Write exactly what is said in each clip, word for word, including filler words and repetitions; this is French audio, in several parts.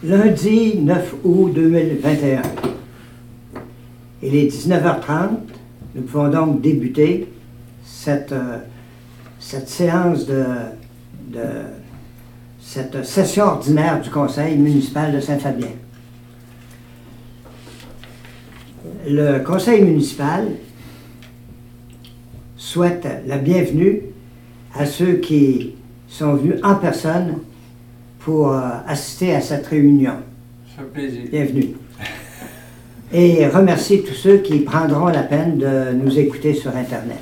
lundi neuf août deux mille vingt et un. Il est dix-neuf heures trente. Nous pouvons donc débuter cette, euh, cette séance de, de cette session ordinaire du Conseil municipal de Saint-Fabien. Le Conseil municipal souhaite la bienvenue à ceux qui sont venus en personne pour euh, assister à cette réunion. Ça fait plaisir. Bienvenue. Et remercie tous ceux qui prendront la peine de nous écouter sur Internet.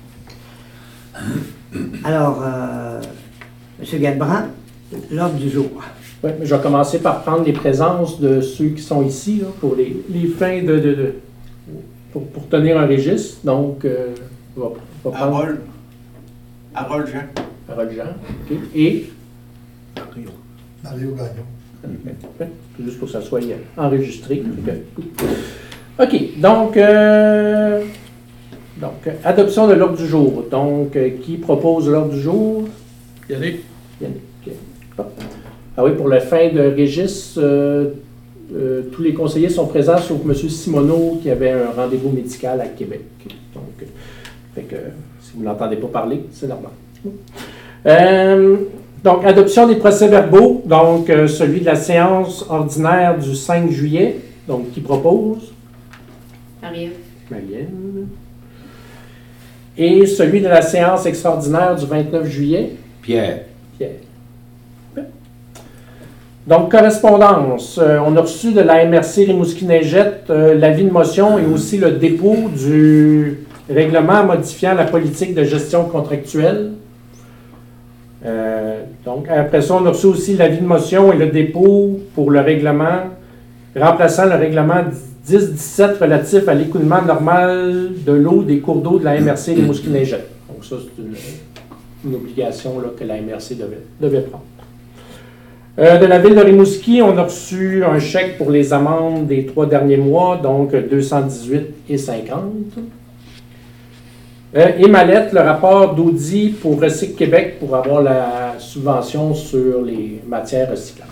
Alors, euh, M. Galbraith, l'ordre du jour. Oui, je vais commencer par prendre les présences de ceux qui sont ici là, pour les, les fins de, de, de pour, pour tenir un registre. Donc, euh, je vais, je vais prendre... Harold. Harold Jean. Harold Jean. OK. Et... Mario. Mario Gagnon. Juste pour que ça soit enregistré. OK. Donc, euh, donc adoption de l'ordre du jour. Donc, euh, qui propose l'ordre du jour? Yannick. Yannick. Ah. ah oui, pour la fin de registre, euh, euh, tous les conseillers sont présents, sauf M. Simoneau qui avait un rendez-vous médical à Québec. Donc, euh, fait que, si vous n'entendez pas parler, c'est normal. Euh, Donc, adoption des procès-verbaux, donc euh, celui de la séance ordinaire du cinq juillet, donc qui propose? Marie-Ève. Marie-Ève. Et celui de la séance extraordinaire du vingt-neuf juillet? Pierre. Pierre. Donc, correspondance. Euh, on a reçu de la M R C Rimouski-Neigette euh, l'avis de motion et aussi le dépôt du règlement modifiant la politique de gestion contractuelle. Euh, donc, après ça, on a reçu aussi l'avis de motion et le dépôt pour le règlement, remplaçant le règlement dix dix-sept relatif à l'écoulement normal de l'eau des cours d'eau de la M R C Rimouski-Neigette. Donc, ça, c'est une, une obligation là, que la M R C devait, devait prendre. Euh, de la ville de Rimouski, on a reçu un chèque pour les amendes des trois derniers mois, donc deux cent dix-huit et cinquante. Euh, et Mallette, le rapport d'Audi pour Recyc Québec pour avoir la subvention sur les matières recyclables.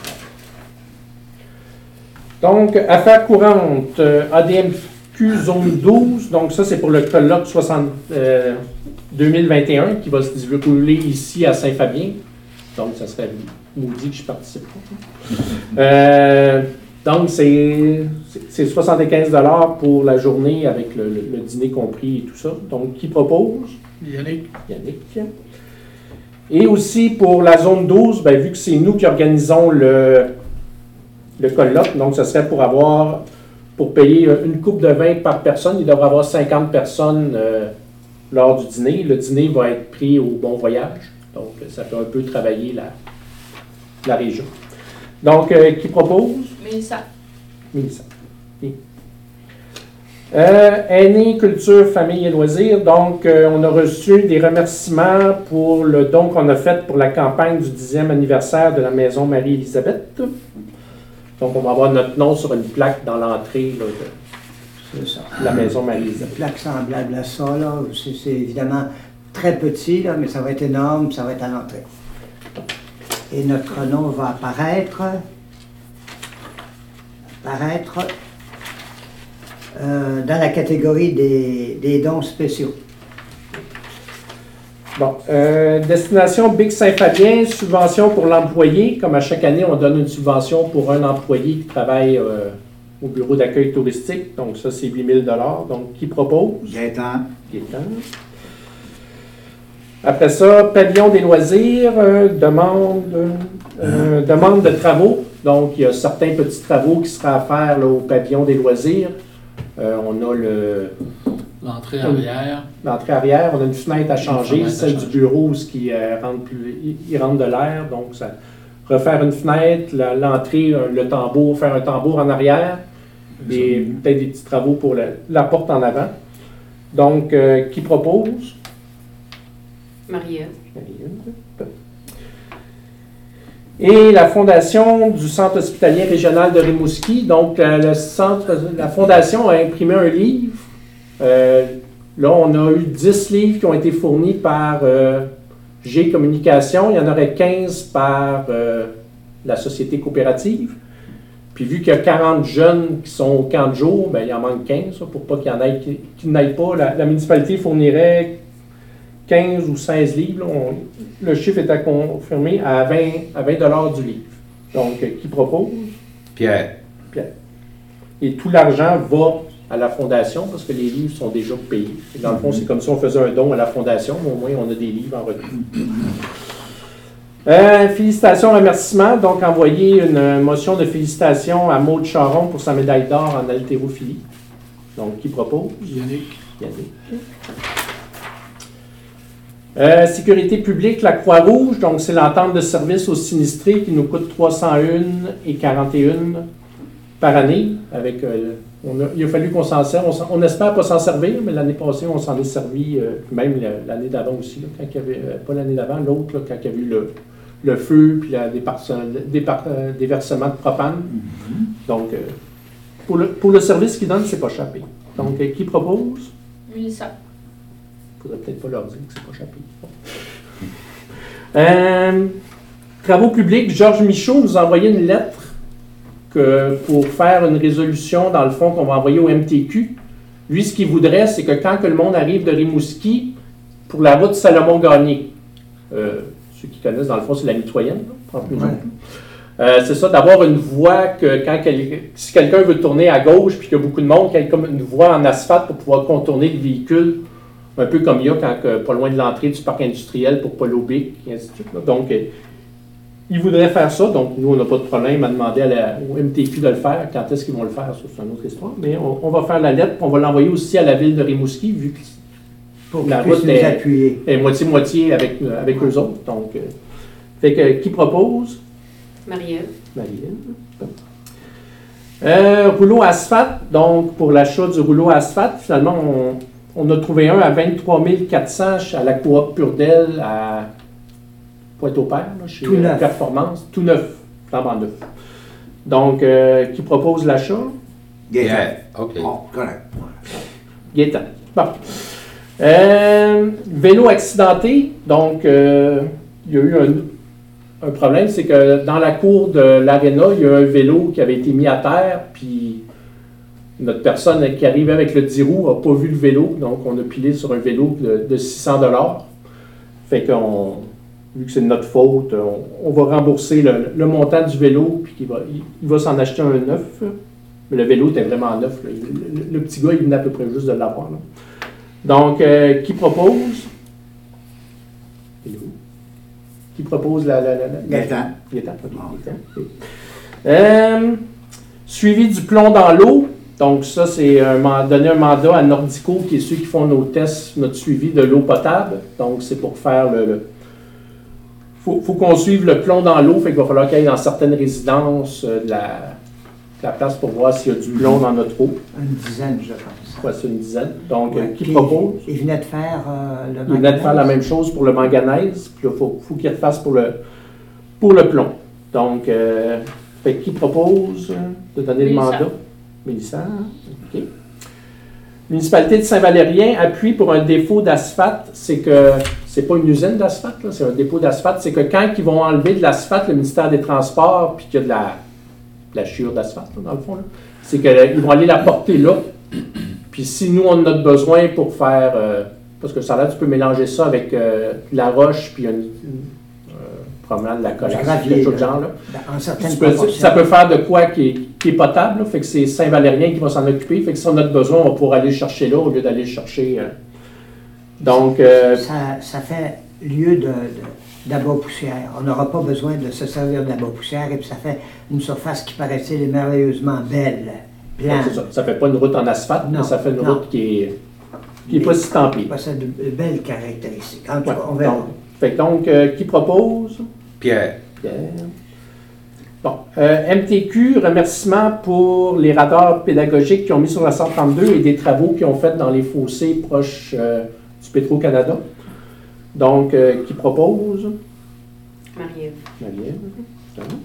Donc, affaires courantes, euh, A D M Q zone douze, donc ça c'est pour le colloque soixante, euh, deux mille vingt et un qui va se dérouler ici à Saint-Fabien. Donc, ça serait maudit que je participe. Euh, donc, c'est, c'est soixante-quinze dollars pour la journée avec le, le, le dîner compris et tout ça. Donc, qui propose? Yannick. Yannick. Et aussi pour la zone douze, ben, vu que c'est nous qui organisons le, le colloque, donc ce serait pour avoir, pour payer une coupe de vin par personne, il devrait y avoir cinquante personnes euh, lors du dîner. Le dîner va être pris au Bon Voyage. Donc, ça peut un peu travailler la, la région. Donc, euh, qui propose? Mélissa. Mélissa. Oui. Euh, Aînés, culture, famille et loisirs. Donc, euh, on a reçu des remerciements pour le don qu'on a fait pour la campagne du dixième anniversaire de la Maison Marie-Élisabeth. Donc, on va avoir notre nom sur une plaque dans l'entrée là, de, C'est ça. de la Maison Une Marie-Élisabeth. plaque semblable à ça, là. C'est, c'est évidemment très petit, là, mais ça va être énorme, ça va être à l'entrée. Et notre nom va apparaître, apparaître euh, dans la catégorie des, des dons spéciaux. Bon, euh, destination Big Saint-Fabien, subvention pour l'employé. Comme à chaque année, on donne une subvention pour un employé qui travaille euh, au bureau d'accueil touristique. Donc ça, c'est huit mille dollars. Donc, qui propose? Gaétan. Gaétan. Après ça, pavillon des loisirs, euh, demande, euh, demande de travaux. Donc, il y a certains petits travaux qui seraient à faire là, au pavillon des loisirs. Euh, on a le, L'entrée arrière. l'entrée arrière, on a une fenêtre à changer, fenêtre à celle changer. du bureau, ce qui euh, rentre plus, il, il rentre de l'air. Donc, ça, refaire une fenêtre, la- l'entrée, euh, le tambour, faire un tambour en arrière, et peut-être des petits travaux pour la, la porte en avant. Donc, euh, qui propose? Marie-Ève. Et la fondation du Centre hospitalier régional de Rimouski. Donc, euh, le centre, la fondation a imprimé un livre. Euh, là, on a eu dix livres qui ont été fournis par euh, G Communication. Il y en aurait quinze par euh, la société coopérative. Puis vu qu'il y a quarante jeunes qui sont au camp de jour, ben, il en manque quinze, ça, pour pas qu'il y en ait qui, qui n'aillent pas. La, la municipalité fournirait quinze ou seize livres. Là, on, le chiffre est à confirmer à vingt, à vingt dollars du livre. Donc, euh, qui propose? Pierre. Pierre. Et tout l'argent va à la fondation parce que les livres sont déjà payés. Et dans le fond, c'est comme si on faisait un don à la fondation, mais au moins on a des livres en retour. Euh, félicitations, remerciements. Donc, envoyer une motion de félicitations à Maude Charon pour sa médaille d'or en haltérophilie. Donc, qui propose? Yannick. Yannick. Euh, sécurité publique, la Croix-Rouge. Donc, c'est l'entente de service aux sinistrés qui nous coûte trois cent un et quarante et un par année. Avec, euh, on a, il a fallu qu'on s'en serve. On, on espère pas s'en servir, mais l'année passée, on s'en est servi, euh, même l'année d'avant aussi. Là, quand il y avait, euh, pas l'année d'avant, l'autre, là, quand il y a eu le, le feu puis la dépar- dépar- euh, déversement de propane. Mm-hmm. Donc, euh, pour, le, pour le service qu'ils donnent, c'est pas cher payé. Donc, euh, qui propose? Mélissa. Il ne faudrait peut-être pas leur dire que c'est pas cher payé. Bon. Euh, travaux publics, Georges Michaud nous a envoyé une lettre que pour faire une résolution, dans le fond, qu'on va envoyer au M T Q. Lui, ce qu'il voudrait, c'est que quand que le monde arrive de Rimouski, pour la route Salomon-Gagné, euh, ceux qui connaissent, dans le fond, c'est la mitoyenne, là, entre nous autres. Euh, c'est ça, d'avoir une voie que quand quel, si quelqu'un veut tourner à gauche puis qu'il y a beaucoup de monde, qu'il y ait comme une voie en asphalte pour pouvoir contourner le véhicule, un peu comme il y a quand, que, pas loin de l'entrée du parc industriel pour Paul Aubic, et ainsi de suite. Là. Donc, euh, il voudrait faire ça, donc nous, on n'a pas de problème à demander à la, au M T Q de le faire. Quand est-ce qu'ils vont le faire, ça, c'est une autre histoire. Mais on, on va faire la lettre, puis on va l'envoyer aussi à la ville de Rimouski, vu que Pour la qu'ils route puissent nous est, appuyer. est moitié-moitié avec, avec eux autres. Donc, euh, fait que, qui propose? Marie-Ève. Marie-Ève. Euh, rouleau asphalte, donc pour l'achat du rouleau asphalte, finalement, on, on a trouvé un à vingt-trois mille quatre cents à la coop Purdel à Pointe-au-Père, là, chez Tout neuf. Performance, tout neuf, flambant neuf. Donc, euh, qui propose l'achat? Pierre. OK. Oh, correct. Gaétan. Bon. Euh, vélo accidenté, donc euh, il y a eu un, un problème, c'est que dans la cour de l'aréna, il y a un vélo qui avait été mis à terre, puis notre personne qui arrivait avec le dix roues n'a pas vu le vélo, donc on a pilé sur un vélo de, de six cents dollars. Fait qu'on, vu que c'est de notre faute, on, on va rembourser le, le montant du vélo, puis il va, il, il va s'en acheter un neuf. Mais le vélo était vraiment neuf. Le, le, le petit gars, il venait à peu près juste de l'avoir. Là. Donc, euh, qui propose? Qui propose la... la, la, la Gaétan. Gaétan, ok, Gaétan, ok. Euh, suivi du plomb dans l'eau. Donc, ça, c'est un, donner un mandat à Nordico, qui est ceux qui font nos tests, notre suivi de l'eau potable. Donc, c'est pour faire le... le faut, faut qu'on suive le plomb dans l'eau. Fait qu'il va falloir qu'il y ait dans certaines résidences euh, de la... la place pour voir s'il y a du plomb dans notre eau. Une dizaine, je pense. Ouais, c'est une dizaine. Donc, Ouais, euh, qui puis propose? Il venait de faire euh, le Il venait de faire la même chose pour le manganèse, puis il faut, faut qu'il refasse pour le, pour le plomb. Donc, euh, fait, qui propose de donner le Mélissa. mandat? Mélissa. OK. Municipalité de Saint-Valérien appuie pour un défaut d'asphalte. C'est que c'est pas une usine d'asphalte, là, c'est un dépôt d'asphalte. C'est que quand ils vont enlever de l'asphalte, le ministère des Transports, puis qu'il y a de la, de la chiure d'asphalte, là, dans le fond, là, c'est qu'ils vont aller la porter là. Puis si nous, on a besoin pour faire... Euh, parce que ça là, tu peux mélanger ça avec euh, de la roche, puis une, une, euh, probablement de la colasse, gravier, quelque chose de là. genre. Là. En certaines Tu peux- proportions. ça peut faire de quoi qui est, qui est potable, là, fait que c'est Saint-Valérien qui va s'en occuper. Fait que si on a besoin, on va pouvoir aller le chercher là au lieu d'aller le chercher. euh. Donc, euh, Ça, ça fait lieu de, de, d'abat-poussière. On n'aura pas besoin de se servir d'abat-poussière et puis ça fait une surface qui paraissait merveilleusement belle, ouais, plane. c'est ça. Ça fait pas une route en asphalte, Non, mais ça fait une non. route qui est, qui est pas si tempée. Il possède de belles caractéristiques. En tout Ouais, cas, on verra. donc, fait que donc, euh, qui propose? Pierre. Pierre. Bon, euh, M T Q, remerciements pour les radars pédagogiques qu'ils ont mis sur la cent trente-deux et des travaux qu'ils ont fait dans les fossés proches euh, du Petro-Canada. Donc, euh, qui propose? Marie-Ève. Marie-Ève. Ça va.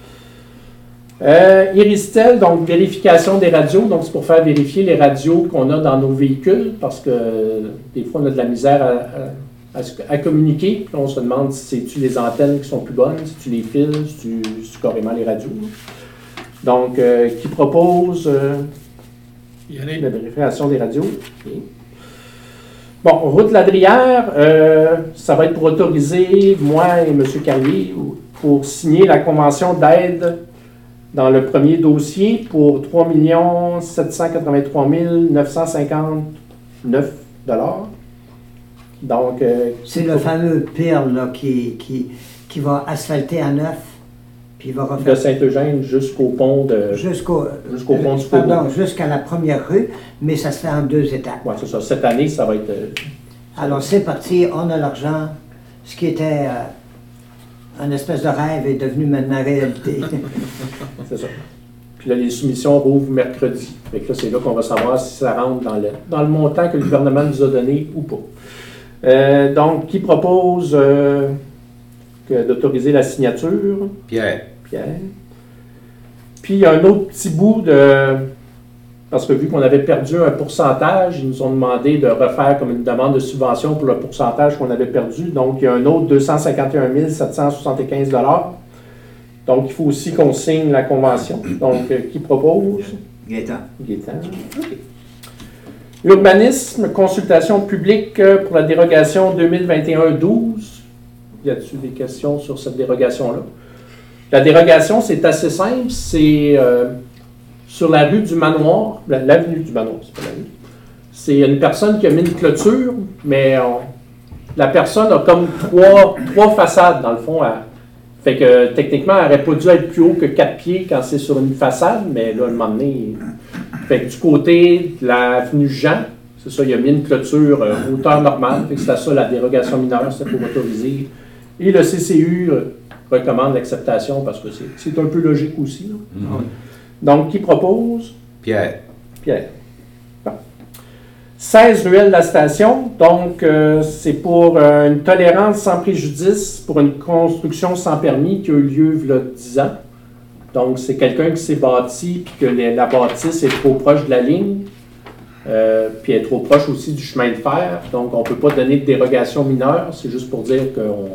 Euh, Iristel, donc vérification des radios. Donc, c'est pour faire vérifier les radios qu'on a dans nos véhicules parce que euh, des fois, on a de la misère à, à, à, à communiquer. Puis on se demande si c'est-tu les antennes qui sont plus bonnes, si tu les fils, si tu si carrément les radios. Donc, euh, qui propose euh, Yannick. la vérification des radios? Ok. Bon, route Ladrière, euh, ça va être pour autoriser moi et M. Carrier pour signer la convention d'aide dans le premier dossier pour trois millions sept cent quatre-vingt-trois mille neuf cent cinquante-neuf dollars. Donc, euh, C'est le fameux P I R là, qui, qui, qui va asphalter à neuf, puis il va de refaire Saint-Eugène jusqu'au pont de... jusqu'au jusqu'au pont du pardon, jusqu'à la première rue, mais ça se fait en deux étapes. Ouais, c'est ça. Cette année, ça va être... euh, Alors c'est parti, on a l'argent. Ce qui était euh, un espèce de rêve est devenu maintenant réalité. c'est ça. Puis là, les soumissions rouvrent mercredi. Fait que là, c'est là qu'on va savoir si ça rentre dans le, dans le montant que le gouvernement nous a donné ou pas. Euh, donc, qui propose euh, que- d'autoriser la signature? Pierre. Pierre. Puis, il y a un autre petit bout de... Parce que vu qu'on avait perdu un pourcentage, ils nous ont demandé de refaire comme une demande de subvention pour le pourcentage qu'on avait perdu. Donc, il y a un autre deux cent cinquante et un mille sept cent soixante-quinze dollars. Donc, il faut aussi qu'on signe la convention. Donc, euh, qui propose? Gaétan. Gaétan. OK. Urbanisme, consultation publique euh, pour la dérogation deux mille vingt et un douze. Y a-t-il des questions sur cette dérogation-là? La dérogation, c'est assez simple. C'est euh, sur la rue du Manoir, la- l'avenue du Manoir, c'est pas la rue. C'est une personne qui a mis une clôture, mais on- la personne a comme trois, trois façades, dans le fond. à- fait que techniquement, elle n'aurait pas dû être plus haut que quatre pieds quand c'est sur une façade, mais là, à un moment donné, fait que du côté de l'avenue Jean, c'est ça, il a mis une clôture euh, hauteur normale, fait que c'était ça la dérogation mineure, c'était pour autoriser. Et le C C U euh, recommande l'acceptation parce que c'est, c'est un peu logique aussi. Là. Mhm. Donc, qui propose? Pierre. Pierre. Bon. seize ruelles de la station, donc euh, c'est pour euh, une tolérance sans préjudice pour une construction sans permis qui a eu lieu il y a dix ans. Donc, c'est quelqu'un qui s'est bâti puis que les- la bâtisse est trop proche de la ligne, euh, puis elle est trop proche aussi du chemin de fer. Donc, on ne peut pas donner de dérogation mineure. C'est juste pour dire qu'on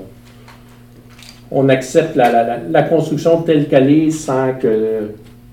on accepte la, la- la- la construction telle qu'elle est sans que...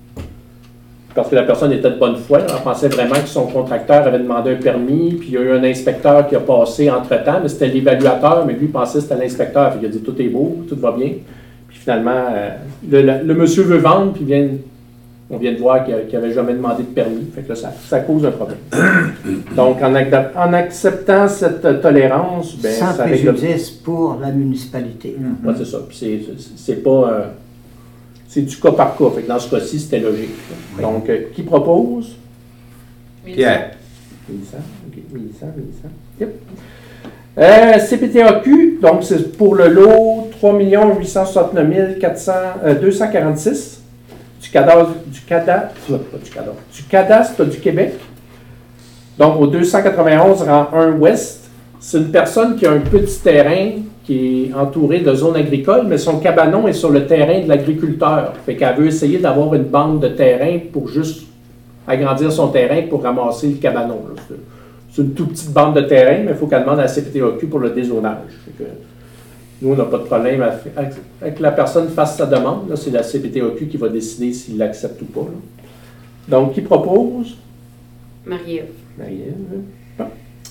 Parce que la personne était de bonne foi. On pensait vraiment que son contracteur avait demandé un permis, puis il y a eu un inspecteur qui a passé entre-temps, mais c'était l'évaluateur, mais lui pensait que c'était l'inspecteur. Fait qu'il a dit « tout est beau, tout va bien ». Puis finalement, euh, le, le- le monsieur veut vendre, puis vient, on vient de voir qu'il n'avait jamais demandé de permis. Fait que là, ça, ça cause un problème. Donc, en, ac- en acceptant cette euh, tolérance, ben, Sans ça règle... préjudice pour la municipalité. Ouais, c'est ça. Puis c'est, c'est, c'est pas... euh, c'est du cas par cas. Fait que dans ce cas-ci, c'était logique. Donc, euh, qui propose? Pierre. Mélissa. OK. Mélissa, Mélissa. Yep. Euh, C P T A Q, donc c'est pour le lot trois millions huit cent soixante-neuf mille deux cent quarante-six du cadastre du cadastre, pas du cadastre, du cadastre du Québec. Donc au deux cent quatre-vingt-onze rang un ouest, c'est une personne qui a un petit terrain qui est entouré de zones agricoles, mais son cabanon est sur le terrain de l'agriculteur. Fait qu'elle veut essayer d'avoir une bande de terrain pour juste agrandir son terrain pour ramasser le cabanon. Là. C'est, c'est une toute petite bande de terrain, mais il faut qu'elle demande à la C P T A Q pour le dézonage. Fait que nous, on n'a pas de problème à, avec, avec que la personne fasse sa demande. Là, c'est la C P T A Q qui va décider s'il l'accepte ou pas. Là. Donc, qui propose? Marie-Ève. Marie-Ève. Bon.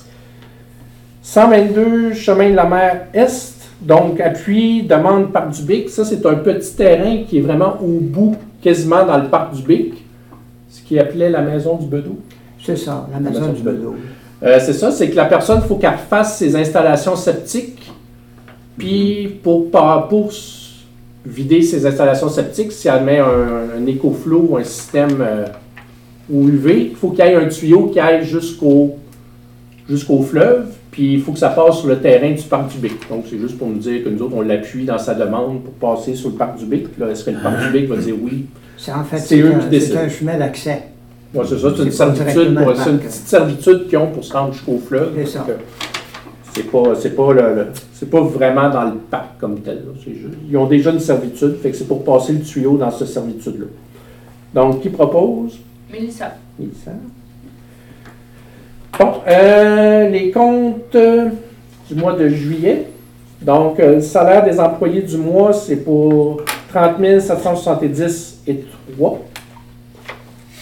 cent vingt-deux chemin de la mer Est, donc appui, demande Parc du Bic. Ça, c'est un petit terrain qui est vraiment au bout, quasiment dans le Parc du Bic, ce qui appelait la maison du Bedeau. C'est ça, la maison maison du du Bedeau. Euh, c'est ça, c'est que la personne, il faut qu'elle fasse ses installations septiques, puis pour, pour s- vider ses installations septiques, si elle met un, un écoflow ou un système euh, ou U V, il faut qu'il y ait un tuyau qui aille jusqu'au jusqu'au fleuve, puis il faut que ça passe sur le terrain du Parc du Bic. Donc, c'est juste pour nous dire que nous autres, on l'appuie dans sa demande pour passer sur le Parc du Bic. Puis là, est-ce que le Parc du Bic va dire oui? C'est en fait C'est c'est eux un, qui décident. c'est un chemin d'accès. Ouais, c'est ça, c'est une C'est pas servitude, directement pour- le c'est une parc. petite servitude qu'ils ont pour se rendre jusqu'au fleuve. C'est ça. Donc, euh, C'est pas, c'est pas, le, le- c'est pas vraiment dans le parc comme tel. Là. C'est juste- ils ont déjà une servitude, fait que c'est pour passer le tuyau dans cette servitude-là. Donc, qui propose? Mélissa. Mélissa. Bon, euh, les comptes euh, du mois de juillet. Donc, euh, le salaire des employés du mois, c'est pour trente mille sept cent soixante-dix et trois.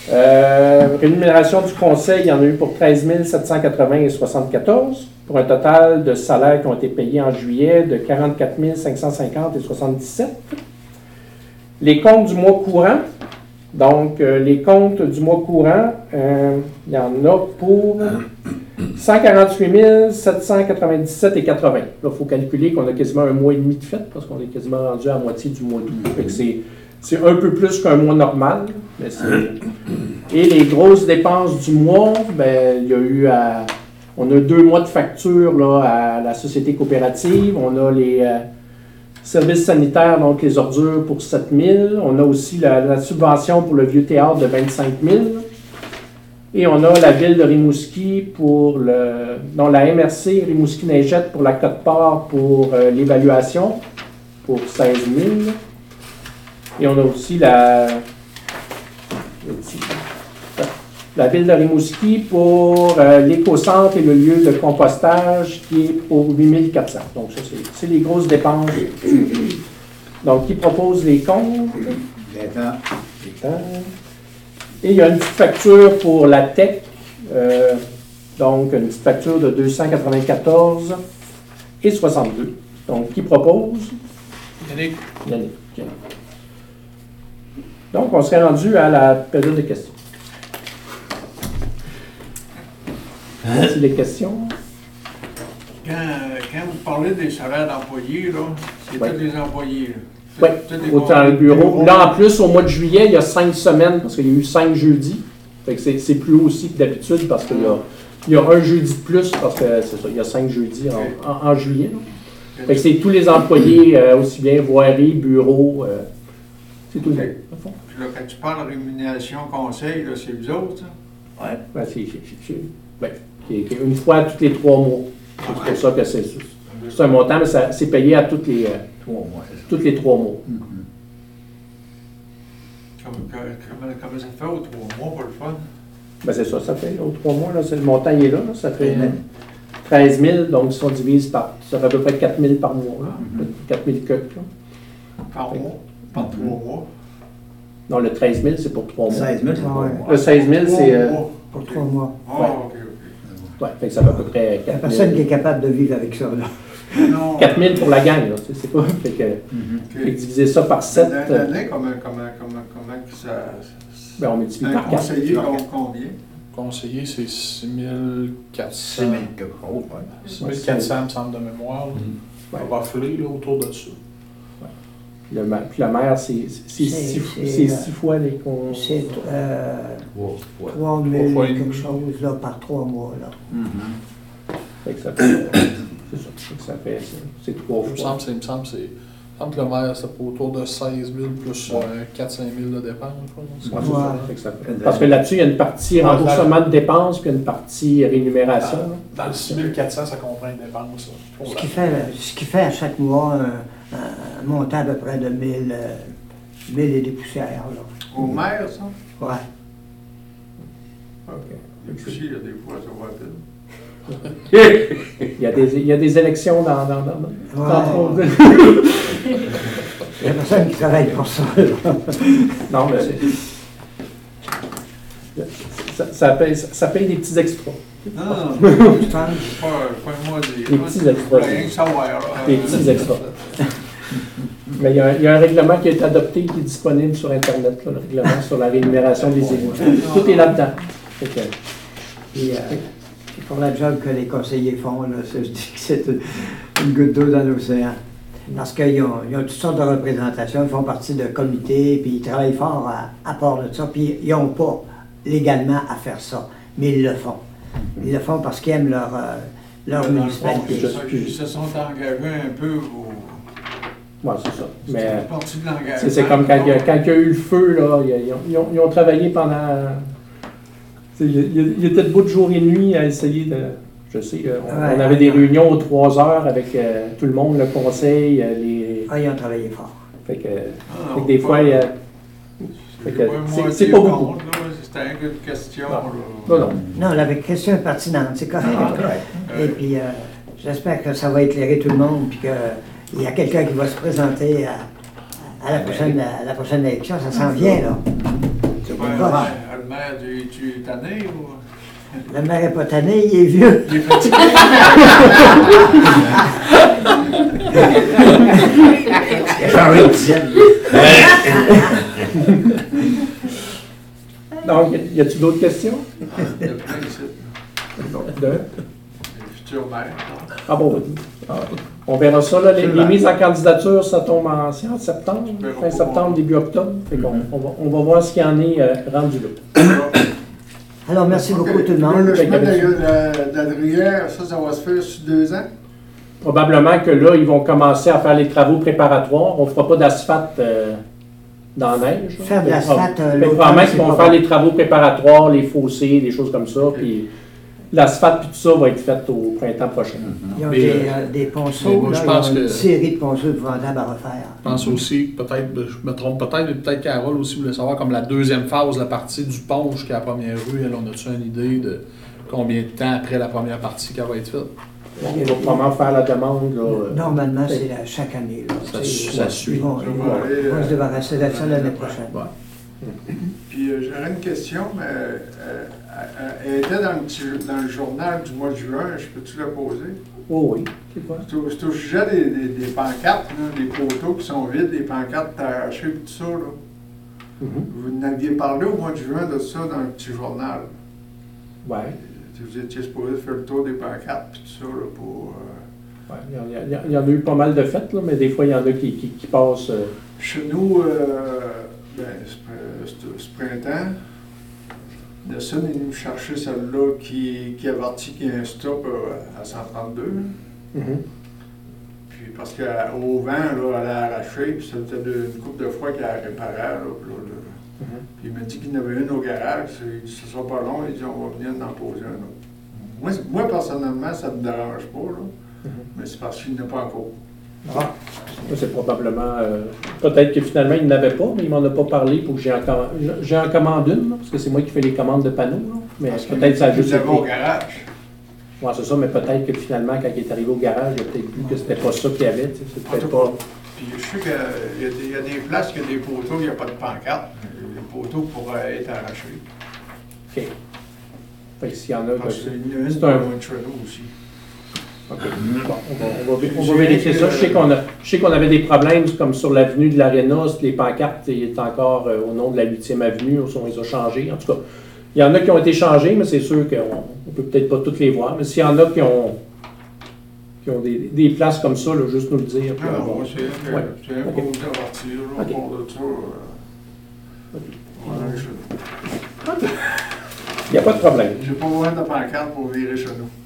Euh, rémunération du conseil, il y en a eu pour treize mille sept cent quatre-vingts et soixante-quatorze, pour un total de salaires qui ont été payés en juillet de quarante-quatre mille cinq cent cinquante et soixante-dix-sept. Les comptes du mois courant, donc euh, les comptes du mois courant, euh, il y en a pour cent quarante-huit mille sept cent quatre-vingt-dix-sept et quatre-vingts. Là, il faut calculer qu'on a quasiment un mois et demi de fête parce qu'on est quasiment rendu à la moitié du mois d'août. Fait que c'est, c'est un peu plus qu'un mois normal. Mais c'est... Et les grosses dépenses du mois, ben, il y a eu à... On a deux mois de facture là, à la société coopérative. On a les euh, services sanitaires, donc les ordures pour sept mille. On a aussi la, la subvention pour le vieux théâtre de vingt-cinq mille. Et on a la ville de Rimouski pour le... Non, la M R C Rimouski-Neigette pour la cote-part pour euh, l'évaluation pour seize mille. Et on a aussi la... La ville de Rimouski pour euh, l'éco-centre et le lieu de compostage qui est pour huit mille quatre cents. Donc ça, c'est, c'est les grosses dépenses. Donc, qui propose les comptes? Et il y a une petite facture pour la T E C, euh, donc une petite facture de deux cent quatre-vingt-quatorze et soixante-deux. Donc, qui propose? Yannick. Yannick. Donc, on serait rendu à la période de questions. Voici les questions. Quand, quand vous parlez des salaires d'employés, là, c'est Ouais. tous les employés. Oui, Tous les autant le bureau. Là, en plus, au mois de juillet, il y a cinq semaines, parce qu'il y a eu cinq jeudis. Fait que c'est, c'est plus haut aussi que d'habitude, parce qu'il y a, il y a un jeudi de plus, parce que c'est ça, il y a cinq jeudis en, en, en juillet. Là. Fait que c'est tous les employés, euh, aussi bien voirie, bureau, euh, c'est tout le monde. Puis là, quand tu parles de rémunération conseil, là, c'est vous autres, ça? Oui, ben, c'est, c'est, c'est, c'est, ben, qui est, qui est une fois tous les trois mois. C'est pour ça que c'est, c'est un montant, mais ça, c'est payé à toutes les, euh, tous les trois mois. Comme, comment, comment ça fait aux trois mois pour le fun? Ben c'est ça, ça fait aux trois mois, là, c'est, le montant il est là, là, ça fait euh, treize mille, donc si on divise par, ça fait à peu près quatre mille par mois, là, mm-hmm. quatre mille que, là. Par mois? Par mm-hmm. trois mois? Non, le treize mille, c'est pour trois mois. seize mille, c'est pour ouais. Le seize mille, c'est... Euh, pour trois mois. Ah, ouais. ok, ok. Ouais, fait que ça fait à peu près Il n'y a quatre mille. personne qui est capable de vivre avec ça, là. Non. quatre mille pour la gang, là, tu sais, c'est pas... Fait que, Mm-hmm. fait que diviser ça par sept... Dans l'année, comment, comment, comment, comment que ça... Ben, on multiplie Un par quatre. conseiller compte combien? Conseiller, c'est six mille quatre cents. six mille quelque chose, ouais. six mille quatre cents, me semble, de mémoire. Ouais. On va filer là, autour de ça. Le ma- puis la mère, c'est, c'est, c'est, C'est- six, c'est, c'est euh, six fois les cons... C'est euh, Wow, ouais. trois mille Trois fois et quelque demi. chose là, par trois mois. Là. Fait que ça fait... euh, c'est ça, fait que ça fait... C'est, c'est trois Il me fois. semble, c'est, il me semble, c'est. Il me semble que le maire, c'est pour autour de seize mille plus Ouais. euh, quatre à cinq mille de dépenses. quoi. Ouais, C'est c'est comme ça. ça. Fait que ça fait- Parce que là-dessus, il y a une partie Ouais, remboursement de dépenses, puis une partie rémunération. là. Dans, dans le six mille quatre cents, ça comprend une dépense. ça. Ce qui, fait, ce qui fait à chaque mois un, un montant à peu près de mille, euh, mille et des poussières. Là. Au maire, ça? Ouais. OK. Les poussières, des fois, ça va vite. Il y a des, il y a des élections dans... dans, dans, dans- Ouais. Il n'y a personne qui travaille pour ça. Là. Non, mais c'est... Ça, ça, paye, ça, ça paye des petits extras. Non, non, non. Je pense. Pas, pas moi dire. Des petits extras. Rien que savoir. là. Des petits extras. Mais il y, a un, il y a un règlement qui a été adopté qui est disponible sur Internet, là, le règlement sur la rémunération des élus. Tout est là-dedans. Fait que, Et, euh, pour la job que les conseillers font, là, ça, je dis que c'est une, une goutte d'eau dans l'océan. Parce qu'ils ont, ils ont toutes sortes de représentations, ils font partie de comités, puis ils travaillent fort à, à part de ça, puis ils n'ont pas légalement à faire ça, mais ils le font. Ils le font parce qu'ils aiment leur, euh, leur Dans le fond, municipalité. c'est ça qu'ils se sont engagés un peu au. ouais, c'est ça. C'est Mais une partie de l'engagement. c'est, c'est comme quand il, y a, quand il y a eu le feu, là, ils, ils ont, ils ont- ils ont travaillé pendant... Ils, ils- ils étaient debout de jour et nuit à essayer de... Je sais, euh, on, Ouais. on avait des réunions aux trois heures avec euh, tout le monde, le conseil, euh, les... Ah, ils ont travaillé fort. Fait que, Ah, fait non, que des pas- fois, il y a... C'est fait que pas c'est- moi c'est qui pas est beaucoup. contre, là. C'était une question. Non. là. Non, non. Non, la question est pertinente, c'est correct. Ah, Et puis, euh, j'espère que ça va éclairer tout le monde, puis qu'il y a quelqu'un qui va se présenter à, à la, prochaine, à la prochaine élection. Ça s'en vient, là. C'est pas pas grave. le maire tu, tu es tanné ou. Le maire n'est pas tanné, il est vieux. Il est fatigué. Donc, y a-t-il d'autres questions? Le principe. De? Le futur maire. Ah bon, ah, on verra ça. Là, les, les mises en candidature, ça tombe en, c'est en septembre, fin septembre, début octobre. Fait qu'on, on, va, on va voir ce qu'il y en est euh, rendu là. Alors, merci Ok. beaucoup tout le Là, monde. le chemin de la- de la Druyère, ça, ça va se faire sur deux ans? Probablement que là, ils vont commencer à faire les travaux préparatoires. On ne fera pas d'asphalte euh, dans la neige. Faire de l'asphalte, euh, Fait que l'automne, probablement c'est qu'ils vont pas faire bon. les travaux préparatoires, les fossés, des choses comme ça. Puis l'asphalte puis tout ça va être fait au printemps prochain. Ils ont Mais, des, euh, euh, des mais ponceaux, moi, là, je ils ont pense une que- série de ponceaux épouvantables à refaire. Je pense aussi, peut-être, je me trompe peut-être, mais peut-être Carole aussi voulait savoir comme la deuxième phase, la partie du pont jusqu'à la première rue, elle, on a-tu une idée de combien de temps après la première partie qu'elle va être faite? On va probablement faire la demande. Là, euh, Normalement, c'est la- chaque année. Là. Ça C'est- su- ça suit. Ils vont, ils vont- ils vont se débarrasser de ça l'année prochaine. Ouais. Puis euh, j'aurais une question, mais euh, euh, elle était dans le, petit- dans le journal du mois de juin, je peux-tu la poser? Oh oui. C'est quoi? C'est au, c'est au sujet des, des, des pancartes, là, des poteaux qui sont vides, des pancartes arrachées et tout ça. Là. Mhm. Vous n'aviez parlé au mois de juin de ça dans le petit journal. Ouais. Vous étiez supposé faire le tour des pancartes et tout ça là, pour. euh, Ouais, il, y en a, il y en a eu pas mal de fêtes, là, mais des fois, il y en a qui, qui, qui passent. euh, Chez nous, euh, ben, ce, ce- ce printemps, Nelson est venu me chercher celle-là qui, qui avertit qu'il y a un stop euh, à cent trente-deux. mhm. Puis parce qu'au vent, là, elle a arraché, puis ça faisait de- une couple de fois qu'elle a réparé. Là, puis là, là. Mhm. Puis il m'a dit qu'il y en avait une au garage. Il dit, ce sera pas long, il dit, on va venir en poser un autre. Moi, c- moi personnellement, ça ne me dérange pas, là, Mhm. mais c'est parce qu'il n'y en a pas encore. Ah, ça, c'est probablement. euh, peut-être que finalement, il n'avait pas, mais il m'en a pas parlé pour que j'ai en, comm- j'ai en commande une, là, parce que c'est moi qui fais les commandes de panneaux. Là, mais Parce peut-être que ça a qu'il juste été. l'avait au garage. Ouais, c'est ça, mais peut-être que finalement, quand il est arrivé au garage, il a peut-être vu que c'était pas ça qu'il y avait. tu sais, C'est En peut-être tout pas. Puis je sais qu'il y, a des- il y a des places, il y a des poteaux, il n'y a pas de pancarte. Les poteaux pourraient être arrachés. OK. Fait que s'il y en a. Parce que- qu'il y en a une c'est pas un- loin de chez nous aussi. OK. Bon, on va, on va- on va vérifier ça. Je sais qu'on a, je sais qu'on avait des problèmes comme sur l'avenue de l'Aréna, les pancartes il est encore euh, au nom de la huitième avenue, on les a changées. En tout cas, il y en a qui ont été changées, mais c'est sûr qu'on ne peut peut-être pas toutes les voir. Mais s'il y en a qui ont, qui ont des, des places comme ça, là, juste nous le dire. puis Non, on va- non, c'est un Ouais. c'est un Ok. cause d'avertir, là, Ok. pour de ça. euh, on va aller chez nous. Il n'y a pas de problème. J'ai pas besoin de pancarte pour virer chez nous.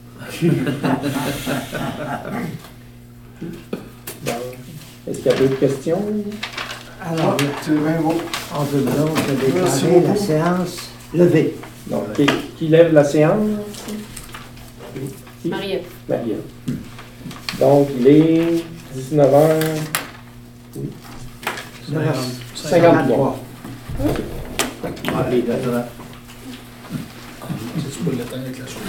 Bon. Est-ce qu'il y a d'autres questions? Alors, C'est bien beau. on peut donc Merci déclarer la beaucoup. séance levée. Donc, qui, qui lève la séance? Qui? Marie-Ève. Maria. Donc, il est dix-neuf heures cinquante-trois. Allez, là. Tu peux l'éteindre avec la souris.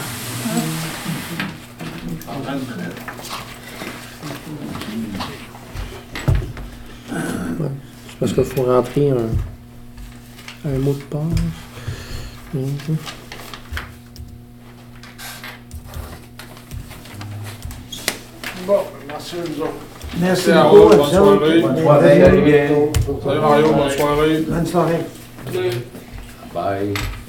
En train de me mettre. C'est parce qu'il faut rentrer un, un mot de passe. Mhm. Bon, merci à vous autres. Merci Merci à beaucoup. vous, à bonne vous soirée. autres. Bonne soirée, Bienvenue. Olivier. Salut Mario, bonne soirée. Bonne soirée. Bye.